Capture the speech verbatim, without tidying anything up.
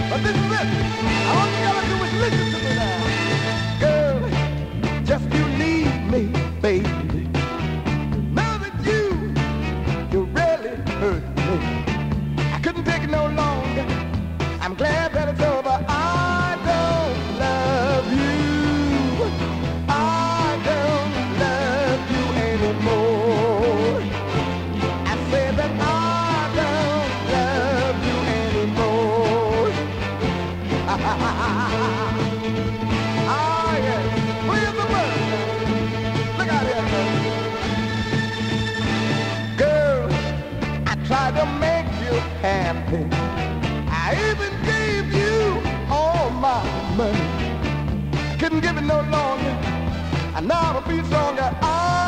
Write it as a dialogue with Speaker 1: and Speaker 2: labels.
Speaker 1: But this is it. All you gotta do is listen to me now. Girl, just you leave me, baby. Now that you, you really hurt me. I couldn't take it no longer. I'm glad that it's over. I don't love you. I don't love you anymore. I said that I don't love you anymore. Ah, yes. Where's the word? Look out here, girl. Girl, I tried to make you happy. I even gave you all my money. Couldn't give it no longer. And now to be stronger. I